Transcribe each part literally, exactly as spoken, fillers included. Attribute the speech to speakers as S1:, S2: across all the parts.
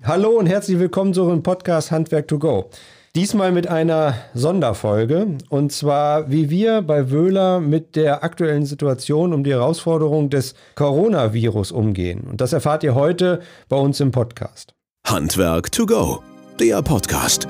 S1: Hallo und herzlich willkommen zu unserem Podcast Handwerk to go. Diesmal mit einer Sonderfolge und zwar wie wir bei Wöhler mit der aktuellen Situation um die Herausforderung des Coronavirus umgehen. Und das erfahrt ihr heute bei uns im Podcast.
S2: Handwerk to go, der Podcast.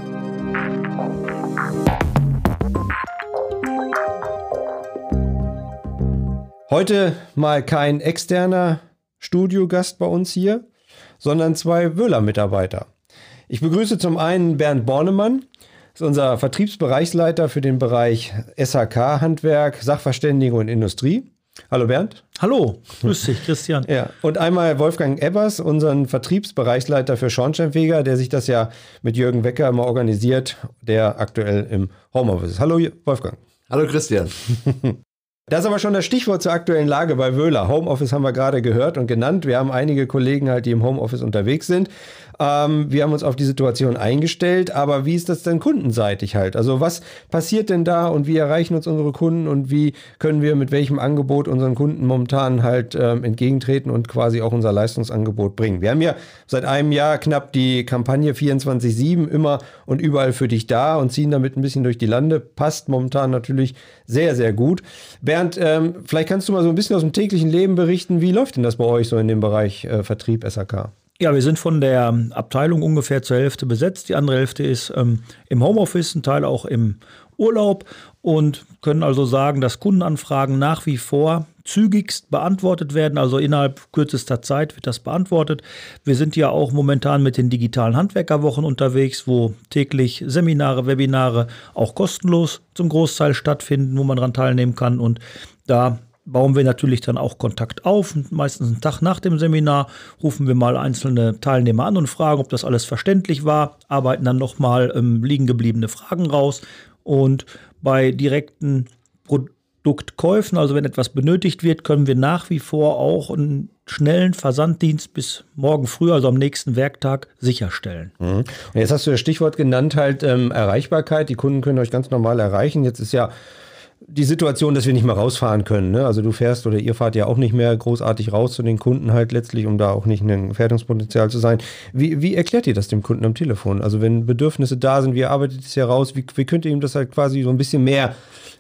S1: Heute mal kein externer Studiogast bei uns hier, sondern zwei Wöhler-Mitarbeiter. Ich begrüße zum einen Bernd Bornemann, das ist unser Vertriebsbereichsleiter für den Bereich S H K, Handwerk, Sachverständige und Industrie. Hallo Bernd.
S3: Hallo, grüß dich Christian.
S1: Ja, und einmal Wolfgang Ebbers, unseren Vertriebsbereichsleiter für Schornsteinfeger, der sich das ja mit Jürgen Wecker immer organisiert, der aktuell im Homeoffice ist. Hallo Wolfgang.
S4: Hallo Christian.
S1: Das ist aber schon das Stichwort zur aktuellen Lage bei Wöhler. Homeoffice haben wir gerade gehört und genannt. Wir haben einige Kollegen halt, die im Homeoffice unterwegs sind. Ähm, wir haben uns auf die Situation eingestellt, aber wie ist das denn kundenseitig halt? Also was passiert denn da und wie erreichen uns unsere Kunden und wie können wir mit welchem Angebot unseren Kunden momentan halt ähm, entgegentreten und quasi auch unser Leistungsangebot bringen? Wir haben ja seit einem Jahr knapp die Kampagne vierundzwanzig sieben immer und überall für dich da und ziehen damit ein bisschen durch die Lande. Passt momentan natürlich sehr, sehr gut. Bernd, ähm, vielleicht kannst du mal so ein bisschen aus dem täglichen Leben berichten. Wie läuft denn das bei euch so in dem Bereich äh, Vertrieb S H K?
S3: Ja, wir sind von der Abteilung ungefähr zur Hälfte besetzt. Die andere Hälfte ist ähm, im Homeoffice, ein Teil auch im Urlaub und können also sagen, dass Kundenanfragen nach wie vor zügigst beantwortet werden. Also innerhalb kürzester Zeit wird das beantwortet. Wir sind ja auch momentan mit den digitalen Handwerkerwochen unterwegs, wo täglich Seminare, Webinare auch kostenlos zum Großteil stattfinden, wo man daran teilnehmen kann. Und da bauen wir natürlich dann auch Kontakt auf. Meistens einen Tag nach dem Seminar rufen wir mal einzelne Teilnehmer an und fragen, ob das alles verständlich war, arbeiten dann nochmal ähm, liegen gebliebene Fragen raus. Und bei direkten Produktkäufen, also wenn etwas benötigt wird, können wir nach wie vor auch einen schnellen Versanddienst bis morgen früh, also am nächsten Werktag, sicherstellen.
S1: Mhm. Und jetzt hast du das Stichwort genannt, halt ähm, Erreichbarkeit. Die Kunden können euch ganz normal erreichen. Jetzt ist ja die Situation, dass wir nicht mehr rausfahren können. Ne? Also du fährst oder ihr fahrt ja auch nicht mehr großartig raus zu den Kunden halt letztlich, um da auch nicht ein Gefährdungspotenzial zu sein. Wie, wie erklärt ihr das dem Kunden am Telefon? Also wenn Bedürfnisse da sind, wie arbeitet es heraus? Wie, wie könnt ihr ihm das halt quasi so ein bisschen mehr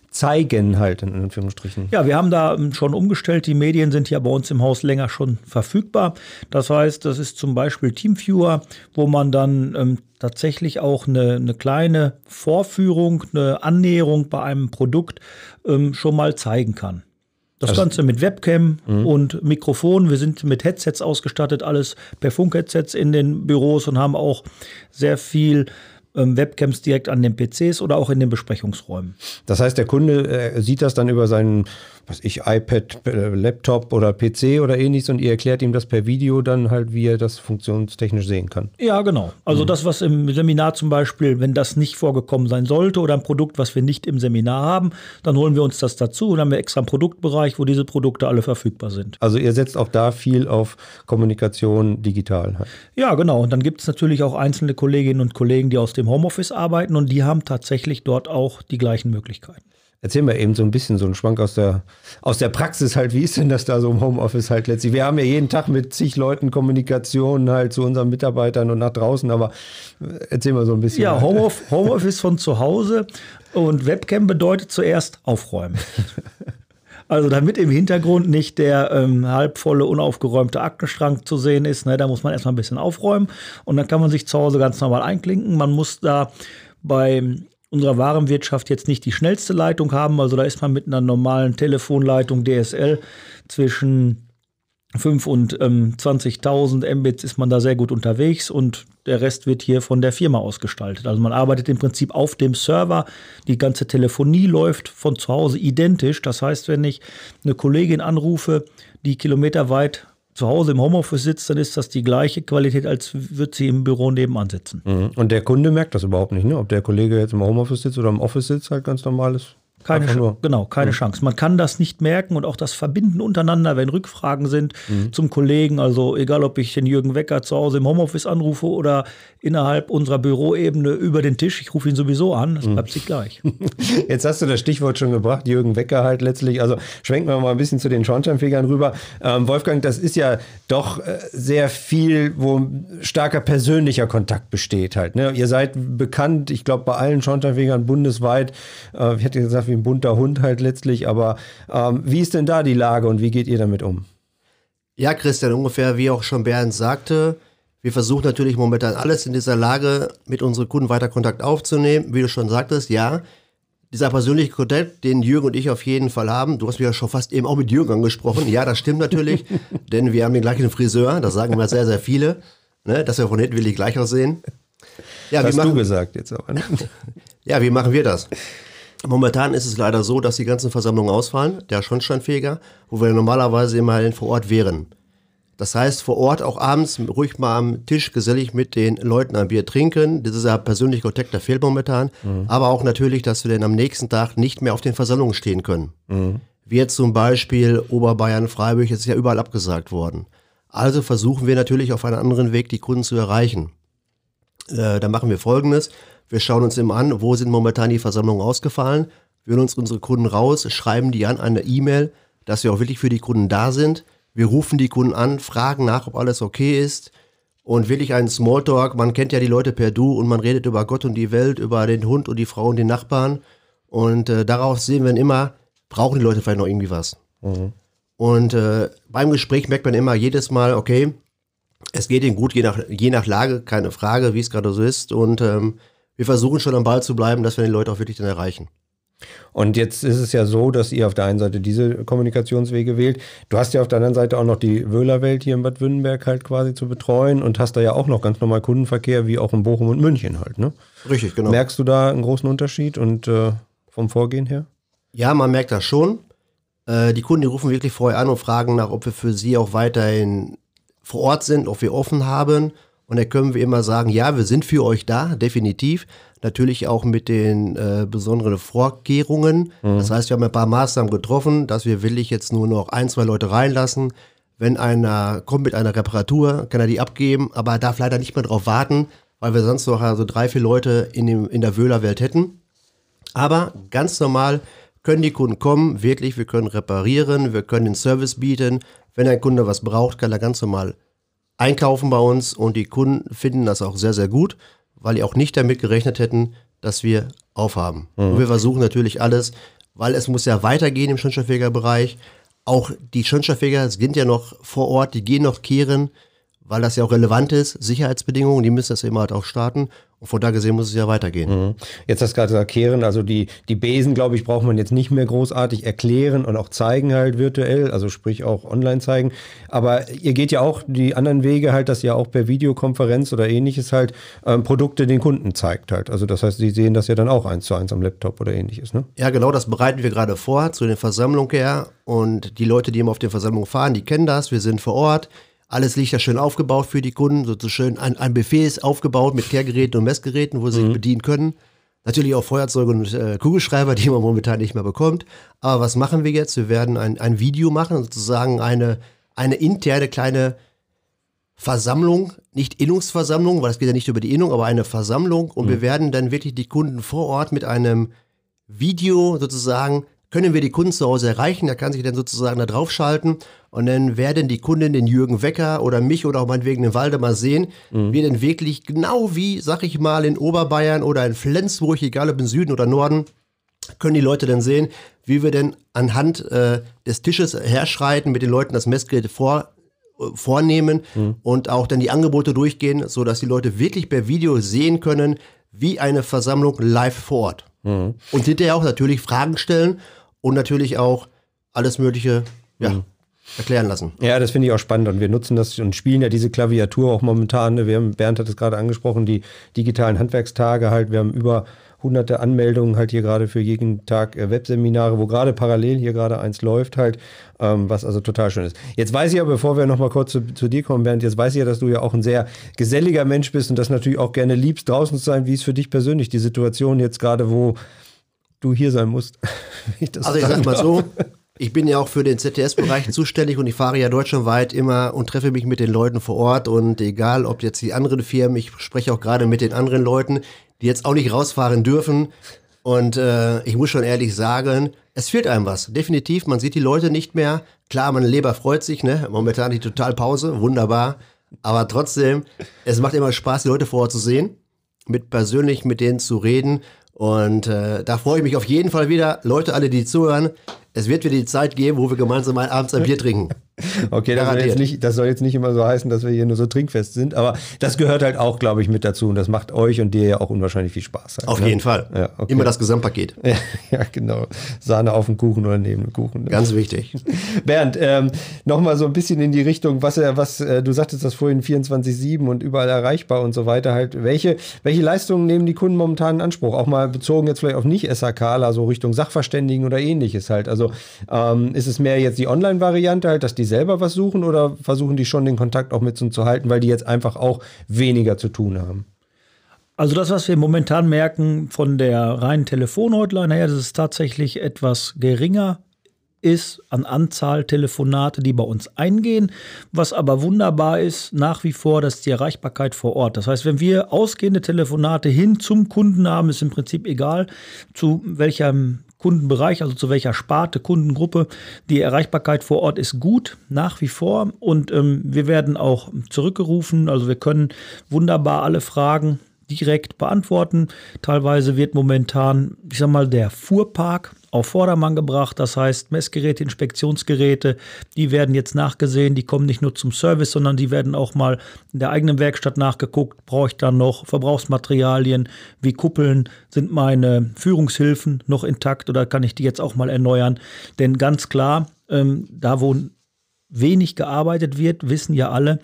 S1: zeigen halt in Anführungsstrichen?
S3: Ja, wir haben da schon umgestellt. Die Medien sind ja bei uns im Haus länger schon verfügbar. Das heißt, das ist zum Beispiel Teamviewer, wo man dann ähm, tatsächlich auch eine, eine kleine Vorführung, eine Annäherung bei einem Produkt ähm, schon mal zeigen kann. Das also, Ganze mit Webcam mhm. und Mikrofon. Wir sind mit Headsets ausgestattet, alles per Funk-Headsets in den Büros und haben auch sehr viel Webcams direkt an den P Cs oder auch in den Besprechungsräumen.
S1: Das heißt, der Kunde äh, sieht das dann über seinen, was ich, iPad, äh, Laptop oder P C oder ähnliches und ihr erklärt ihm das per Video dann halt, wie er das funktionstechnisch sehen kann.
S3: Ja, genau. Also mhm. das, was im Seminar zum Beispiel, wenn das nicht vorgekommen sein sollte oder ein Produkt, was wir nicht im Seminar haben, dann holen wir uns das dazu und dann haben wir extra einen Produktbereich, wo diese Produkte alle verfügbar sind.
S1: Also ihr setzt auch da viel auf Kommunikation digital. Halt.
S3: Ja, genau. Und dann gibt es natürlich auch einzelne Kolleginnen und Kollegen, die aus dem Homeoffice arbeiten und die haben tatsächlich dort auch die gleichen Möglichkeiten.
S1: Erzähl mal eben so ein bisschen so einen Schwank aus der, aus der Praxis halt. Wie ist denn das da so im Homeoffice halt letztlich? Wir haben ja jeden Tag mit zig Leuten Kommunikation halt zu unseren Mitarbeitern und nach draußen, aber erzähl mal so ein bisschen.
S3: Ja, Homeoffice, Homeoffice von zu Hause und Webcam bedeutet zuerst aufräumen. Also damit im Hintergrund nicht der ähm, halbvolle, unaufgeräumte Aktenschrank zu sehen ist, ne, da muss man erstmal ein bisschen aufräumen und dann kann man sich zu Hause ganz normal einklinken. Man muss da bei unserer Warenwirtschaft jetzt nicht die schnellste Leitung haben, also da ist man mit einer normalen Telefonleitung D S L zwischen fünf und ähm, zwanzigtausend Mbits ist man da sehr gut unterwegs und der Rest wird hier von der Firma ausgestaltet. Also man arbeitet im Prinzip auf dem Server, die ganze Telefonie läuft von zu Hause identisch. Das heißt, wenn ich eine Kollegin anrufe, die kilometerweit zu Hause im Homeoffice sitzt, dann ist das die gleiche Qualität, als würde sie im Büro nebenan sitzen.
S1: Und der Kunde merkt das überhaupt nicht, ne? Ob der Kollege jetzt im Homeoffice sitzt oder im Office sitzt, halt ganz normal ist.
S3: Keine Chance, genau, keine mhm. Chance. Man kann das nicht merken und auch das Verbinden untereinander, wenn Rückfragen sind mhm. zum Kollegen, also egal, ob ich den Jürgen Wecker zu Hause im Homeoffice anrufe oder innerhalb unserer Büroebene über den Tisch, ich rufe ihn sowieso an, das bleibt mhm. sich gleich.
S1: Jetzt hast du das Stichwort schon gebracht, Jürgen Wecker halt letztlich, also schwenken wir mal ein bisschen zu den Schornsteinfegern rüber. Ähm, Wolfgang, das ist ja doch äh, sehr viel, wo starker persönlicher Kontakt besteht halt. Ne? Ihr seid bekannt, ich glaube, bei allen Schornsteinfegern bundesweit, äh, ich hätte gesagt, wie ein bunter Hund halt letztlich, aber ähm, wie ist denn da die Lage und wie geht ihr damit um?
S4: Ja, Christian, ungefähr wie auch schon Bernd sagte, wir versuchen natürlich momentan alles in dieser Lage, mit unseren Kunden weiter Kontakt aufzunehmen. Wie du schon sagtest, ja, dieser persönliche Kontakt, den Jürgen und ich auf jeden Fall haben, du hast mich ja schon fast eben auch mit Jürgen angesprochen, ja, das stimmt natürlich, denn wir haben den gleichen Friseur, das sagen immer sehr, sehr viele, ne, dass wir von hinten wirklich gleich aussehen. Ja,
S1: hast
S4: wie machen,
S1: du gesagt jetzt aber, ne?
S4: Ja, wie machen wir das? Momentan ist es leider so, dass die ganzen Versammlungen ausfallen, der Schornsteinfeger, wo wir normalerweise immerhin vor Ort wären. Das heißt, vor Ort auch abends ruhig mal am Tisch gesellig mit den Leuten ein Bier trinken. Das ist ja persönlicher Kontakt, der fehlt momentan. Mhm. Aber auch natürlich, dass wir dann am nächsten Tag nicht mehr auf den Versammlungen stehen können. Mhm. Wie jetzt zum Beispiel Oberbayern, Freiburg, ist ja überall abgesagt worden. Also versuchen wir natürlich auf einen anderen Weg die Kunden zu erreichen. Äh, da machen wir Folgendes. Wir schauen uns immer an, wo sind momentan die Versammlungen ausgefallen. Wir holen uns unsere Kunden raus, schreiben die an eine E-Mail, dass wir auch wirklich für die Kunden da sind. Wir rufen die Kunden an, fragen nach, ob alles okay ist und wirklich einen Smalltalk. Man kennt ja die Leute per Du und man redet über Gott und die Welt, über den Hund und die Frau und den Nachbarn. Und äh, darauf sehen wir immer, brauchen die Leute vielleicht noch irgendwie was. Mhm. Und äh, beim Gespräch merkt man immer jedes Mal, okay, es geht ihnen gut, je nach, je nach Lage, keine Frage, wie es gerade so ist. Und ähm, wir versuchen schon am Ball zu bleiben, dass wir die Leute auch wirklich dann erreichen.
S1: Und jetzt ist es ja so, dass ihr auf der einen Seite diese Kommunikationswege wählt. Du hast ja auf der anderen Seite auch noch die Wöhlerwelt hier in Bad Württemberg halt quasi zu betreuen und hast da ja auch noch ganz normal Kundenverkehr, wie auch in Bochum und München halt, ne?
S4: Richtig, genau.
S1: Merkst du da einen großen Unterschied und äh, vom Vorgehen her?
S4: Ja, man merkt das schon. Äh, die Kunden, die rufen wirklich vorher an und fragen nach, ob wir für sie auch weiterhin vor Ort sind, ob wir offen haben. Und da können wir immer sagen, ja, wir sind für euch da, definitiv. Natürlich auch mit den äh, besonderen Vorkehrungen. Mhm. Das heißt, wir haben ein paar Maßnahmen getroffen, dass wir willig jetzt nur noch ein, zwei Leute reinlassen. Wenn einer kommt mit einer Reparatur, kann er die abgeben, aber er darf leider nicht mehr drauf warten, weil wir sonst noch also drei, vier Leute in, dem, in der Wöhlerwelt hätten. Aber ganz normal können die Kunden kommen, wirklich, wir können reparieren, wir können den Service bieten. Wenn ein Kunde was braucht, kann er ganz normal einkaufen bei uns und die Kunden finden das auch sehr, sehr gut, weil die auch nicht damit gerechnet hätten, dass wir aufhaben. Mhm. Und wir versuchen natürlich alles, weil es muss ja weitergehen im Schornsteinfegerbereich. Auch die Schornsteinfeger sind ja noch vor Ort, die gehen noch kehren, weil das ja auch relevant ist, Sicherheitsbedingungen, die müssen das immer halt auch starten. Und von da gesehen muss es ja weitergehen.
S1: Mhm. Jetzt hast du gerade gesagt, kehren, also die, die Besen, glaube ich, braucht man jetzt nicht mehr großartig erklären und auch zeigen halt virtuell, also sprich auch online zeigen. Aber ihr geht ja auch die anderen Wege halt, dass ihr auch per Videokonferenz oder ähnliches halt ähm, Produkte den Kunden zeigt halt. Also das heißt, sie sehen das ja dann auch eins zu eins am Laptop oder ähnliches, ne?
S4: Ja, genau, das bereiten wir gerade vor zu den Versammlungen her. Und die Leute, die immer auf den Versammlungen fahren, die kennen das. Wir sind vor Ort. Alles liegt ja schön aufgebaut für die Kunden, so, so schön ein, ein Buffet ist aufgebaut mit Kehrgeräten und Messgeräten, wo sie mhm. sich bedienen können. Natürlich auch Feuerzeuge und äh, Kugelschreiber, die man momentan nicht mehr bekommt. Aber was machen wir jetzt? Wir werden ein, ein Video machen, sozusagen eine, eine interne kleine Versammlung, nicht Innungsversammlung, weil es geht ja nicht über die Innung, aber eine Versammlung. Und mhm. wir werden dann wirklich die Kunden vor Ort mit einem Video sozusagen, können wir die Kunden zu Hause erreichen, da kann sich dann sozusagen da draufschalten und dann werden die Kunden den Jürgen Wecker oder mich oder auch meinetwegen den Waldemar sehen, mhm. wir dann wirklich genau wie, sag ich mal, in Oberbayern oder in Flensburg, egal ob im Süden oder Norden, können die Leute dann sehen, wie wir denn anhand äh, des Tisches herschreiten, mit den Leuten das Messgerät vor, äh, vornehmen mhm. und auch dann die Angebote durchgehen, sodass die Leute wirklich per Video sehen können, wie eine Versammlung live vor Ort. Mhm. Und hinterher auch natürlich Fragen stellen und natürlich auch alles Mögliche ja, mhm. erklären lassen.
S1: Ja, das finde ich auch spannend und wir nutzen das und spielen ja diese Klaviatur auch momentan. Wir haben, Bernd hat es gerade angesprochen, die digitalen Handwerkstage halt. Wir haben über hunderte Anmeldungen halt hier gerade für jeden Tag äh, Webseminare, wo gerade parallel hier gerade eins läuft halt, ähm, was also total schön ist. Jetzt weiß ich ja, bevor wir nochmal kurz zu, zu dir kommen, Bernd, jetzt weiß ich ja, dass du ja auch ein sehr geselliger Mensch bist und das natürlich auch gerne liebst, draußen zu sein. Wie ist für dich persönlich die Situation jetzt gerade, wo du du hier sein musst.
S4: ich das also ich sag mal darf. so, ich bin ja auch für den Z T S-Bereich zuständig und ich fahre ja deutschlandweit immer und treffe mich mit den Leuten vor Ort und egal, ob jetzt die anderen Firmen, ich spreche auch gerade mit den anderen Leuten, die jetzt auch nicht rausfahren dürfen und äh, ich muss schon ehrlich sagen, es fehlt einem was, definitiv, man sieht die Leute nicht mehr, klar, meine Leber freut sich, ne, momentan die Totalpause, wunderbar, aber trotzdem, es macht immer Spaß, die Leute vor Ort zu sehen, mit persönlich mit denen zu reden und äh, da freue ich mich auf jeden Fall wieder, Leute alle, die zuhören, es wird wieder die Zeit geben, wo wir gemeinsam abends ein Bier trinken.
S1: Okay, das soll, jetzt nicht, das soll jetzt nicht immer so heißen, dass wir hier nur so trinkfest sind, aber das gehört halt auch, glaube ich, mit dazu und das macht euch und dir ja auch unwahrscheinlich viel Spaß. Halt,
S4: auf
S1: ne?
S4: jeden Fall.
S1: Ja, okay.
S4: Immer das Gesamtpaket.
S1: Ja, ja, genau. Sahne auf dem Kuchen oder neben dem Kuchen. Ne?
S4: Ganz wichtig.
S1: Bernd, ähm, nochmal so ein bisschen in die Richtung, was, was äh, du sagtest das vorhin, vierundzwanzig sieben und überall erreichbar und so weiter. Halt, welche, welche Leistungen nehmen die Kunden momentan in Anspruch? Auch mal bezogen jetzt vielleicht auf Nicht-SAKler, so Richtung Sachverständigen oder ähnliches halt. Also ähm, ist es mehr jetzt die Online-Variante halt, dass die selber was suchen oder versuchen die schon den Kontakt auch mit uns zu halten, weil die jetzt einfach auch weniger zu tun haben?
S3: Also das, was wir momentan merken von der reinen Telefon-Hotline her, dass es tatsächlich etwas geringer ist an Anzahl Telefonate, die bei uns eingehen. Was aber wunderbar ist, nach wie vor, das ist die Erreichbarkeit vor Ort. Das heißt, wenn wir ausgehende Telefonate hin zum Kunden haben, ist im Prinzip egal, zu welchem Kundenbereich, also zu welcher Sparte, Kundengruppe. Die Erreichbarkeit vor Ort ist gut, nach wie vor. Und ähm, wir werden auch zurückgerufen. Also wir können wunderbar alle Fragen direkt beantworten. Teilweise wird momentan, ich sag mal, der Fuhrpark auf Vordermann gebracht. Das heißt, Messgeräte, Inspektionsgeräte, die werden jetzt nachgesehen. Die kommen nicht nur zum Service, sondern die werden auch mal in der eigenen Werkstatt nachgeguckt. Brauche ich dann noch Verbrauchsmaterialien wie Kuppeln? Sind meine Führungshilfen noch intakt oder kann ich die jetzt auch mal erneuern? Denn ganz klar, ähm, da wo wenig gearbeitet wird, wissen ja alle,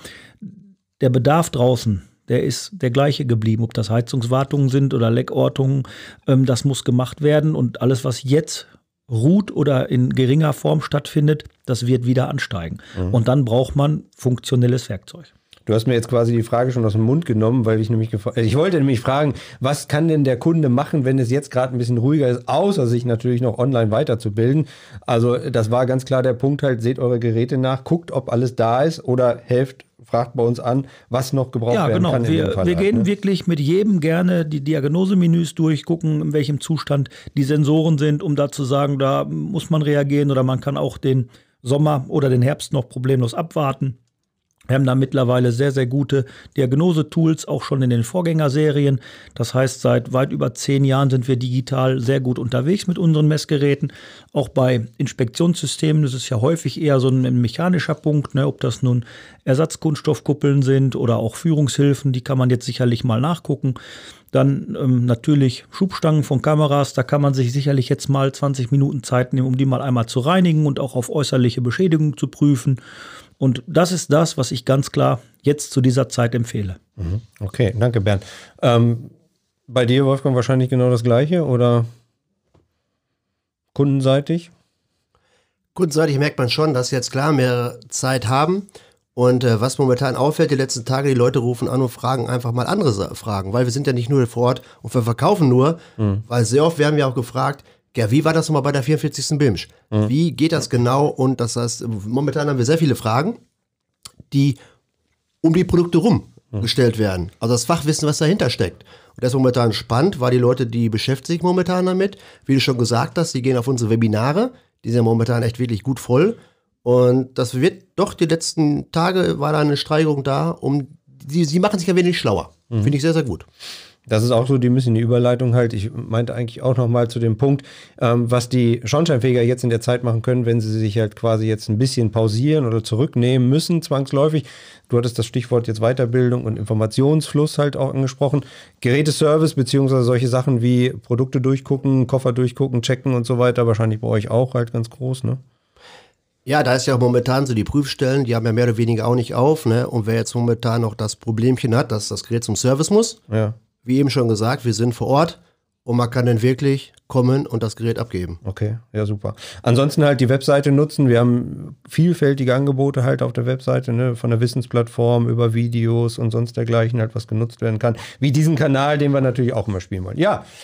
S3: der Bedarf draußen, der ist der gleiche geblieben, ob das Heizungswartungen sind oder Leckortungen, ähm, das muss gemacht werden und alles, was jetzt ruht oder in geringer Form stattfindet, das wird wieder ansteigen. Mhm. Und dann braucht man funktionelles Werkzeug.
S1: Du hast mir jetzt quasi die Frage schon aus dem Mund genommen, weil ich nämlich gefragt, ich wollte nämlich fragen, was kann denn der Kunde machen, wenn es jetzt gerade ein bisschen ruhiger ist, außer sich natürlich noch online weiterzubilden. Also das war ganz klar der Punkt halt, seht eure Geräte nach, guckt, ob alles da ist oder helft, fragt bei uns an, was noch gebraucht
S3: ja,
S1: werden
S3: genau.
S1: kann.
S3: Wir,
S1: in dem Fall
S3: wir
S1: halt,
S3: gehen
S1: ne?
S3: wirklich mit jedem gerne die Diagnosemenüs durch, gucken, in welchem Zustand die Sensoren sind, um da zu sagen, da muss man reagieren oder man kann auch den Sommer oder den Herbst noch problemlos abwarten. Wir haben da mittlerweile sehr, sehr gute Diagnosetools, auch schon in den Vorgängerserien. Das heißt, seit weit über zehn Jahren sind wir digital sehr gut unterwegs mit unseren Messgeräten. Auch bei Inspektionssystemen, das ist ja häufig eher so ein mechanischer Punkt, ne, ob das nun Ersatzkunststoffkuppeln sind oder auch Führungshilfen, die kann man jetzt sicherlich mal nachgucken. Dann ähm, natürlich Schubstangen von Kameras, da kann man sich sicherlich jetzt mal zwanzig Minuten Zeit nehmen, um die mal einmal zu reinigen und auch auf äußerliche Beschädigung zu prüfen. Und das ist das, was ich ganz klar jetzt zu dieser Zeit empfehle.
S1: Okay, danke Bernd. Ähm, bei dir, Wolfgang, wahrscheinlich genau das Gleiche oder kundenseitig?
S4: Kundenseitig merkt man schon, dass sie jetzt klar mehr Zeit haben. Und äh, was momentan auffällt, die letzten Tage, die Leute rufen an und fragen einfach mal andere Sa- Fragen, weil wir sind ja nicht nur vor Ort und wir verkaufen nur, mhm. weil sehr oft werden wir auch gefragt, ja, wie war das nochmal bei der vierundvierzigsten B I M S? Mhm. Wie geht das genau? Und das heißt, momentan haben wir sehr viele Fragen, die um die Produkte rum mhm. gestellt werden. Also das Fachwissen, was dahinter steckt. Und das ist momentan spannend, weil die Leute, die beschäftigen sich momentan damit. Wie du schon gesagt hast, die gehen auf unsere Webinare. Die sind ja momentan echt wirklich gut voll. Und das wird doch, die letzten Tage war da eine Steigerung da. Um, die, sie machen sich ein wenig schlauer. Mhm. Finde ich sehr, sehr gut.
S1: Das ist auch so die bisschen die Überleitung halt. Ich meinte eigentlich auch noch mal zu dem Punkt, ähm, was die Schornsteinfeger jetzt in der Zeit machen können, wenn sie sich halt quasi jetzt ein bisschen pausieren oder zurücknehmen müssen, zwangsläufig. Du hattest das Stichwort jetzt Weiterbildung und Informationsfluss halt auch angesprochen. Geräteservice beziehungsweise solche Sachen wie Produkte durchgucken, Koffer durchgucken, checken und so weiter, wahrscheinlich bei euch auch halt ganz groß, ne?
S4: Ja, da ist ja auch momentan so die Prüfstellen, die haben ja mehr oder weniger auch nicht auf, ne? Und wer jetzt momentan noch das Problemchen hat, dass das Gerät zum Service muss,
S1: ja.
S4: Wie eben schon gesagt, wir sind vor Ort und man kann dann wirklich kommen und das Gerät abgeben.
S1: Okay, ja super. Ansonsten halt die Webseite nutzen. Wir haben vielfältige Angebote halt auf der Webseite, ne? Von der Wissensplattform über Videos und sonst dergleichen halt, was genutzt werden kann. Wie diesen Kanal, den wir natürlich auch immer spielen wollen. Ja,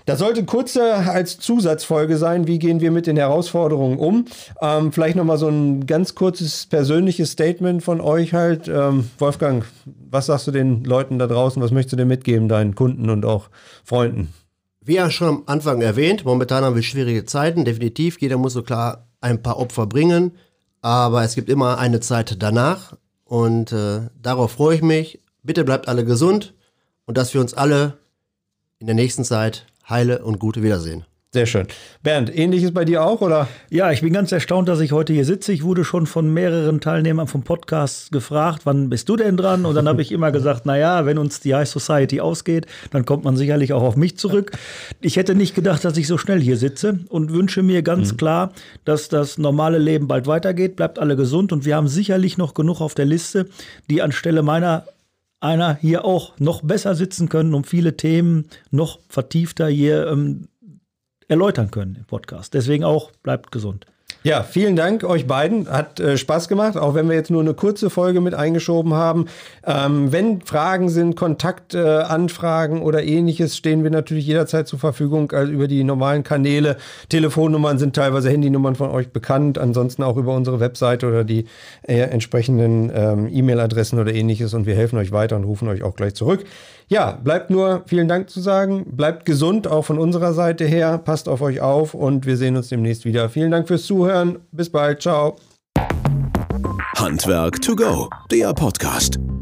S1: Das sollte kurze als Zusatzfolge sein, wie gehen wir mit den Herausforderungen um. Ähm, vielleicht nochmal so ein ganz kurzes persönliches Statement von euch halt. Ähm, Wolfgang, was sagst du den Leuten da draußen, was möchtest du denn mitgeben, deinen Kunden und auch Freunden?
S4: Wie ja schon am Anfang erwähnt, momentan haben wir schwierige Zeiten, definitiv. Jeder muss so klar ein paar Opfer bringen, aber es gibt immer eine Zeit danach und äh, darauf freue ich mich. Bitte bleibt alle gesund und dass wir uns alle in der nächsten Zeit heile und gute wiedersehen.
S1: Sehr schön. Bernd, ähnliches bei dir auch, oder?
S3: Ja, ich bin ganz erstaunt, dass ich heute hier sitze. Ich wurde schon von mehreren Teilnehmern vom Podcast gefragt, wann bist du denn dran? Und dann habe ich immer gesagt, naja, wenn uns die High Society ausgeht, dann kommt man sicherlich auch auf mich zurück. Ich hätte nicht gedacht, dass ich so schnell hier sitze und wünsche mir ganz mhm. klar, dass das normale Leben bald weitergeht. Bleibt alle gesund und wir haben sicherlich noch genug auf der Liste, die anstelle meiner einer hier auch noch besser sitzen können, um viele Themen noch vertiefter hier ähm, erläutern können im Podcast. Deswegen auch, bleibt gesund.
S1: Ja, vielen Dank euch beiden. Hat äh, Spaß gemacht, auch wenn wir jetzt nur eine kurze Folge mit eingeschoben haben. Ähm, wenn Fragen sind, Kontaktanfragen äh, oder ähnliches, stehen wir natürlich jederzeit zur Verfügung, also über die normalen Kanäle. Telefonnummern sind teilweise Handynummern von euch bekannt, ansonsten auch über unsere Webseite oder die äh, entsprechenden ähm, E-Mail-Adressen oder ähnliches und wir helfen euch weiter und rufen euch auch gleich zurück. Ja, bleibt nur vielen Dank zu sagen. Bleibt gesund, auch von unserer Seite her. Passt auf euch auf und wir sehen uns demnächst wieder. Vielen Dank fürs Zuhören. Bis bald. Ciao.
S2: Handwerk to go, der Podcast.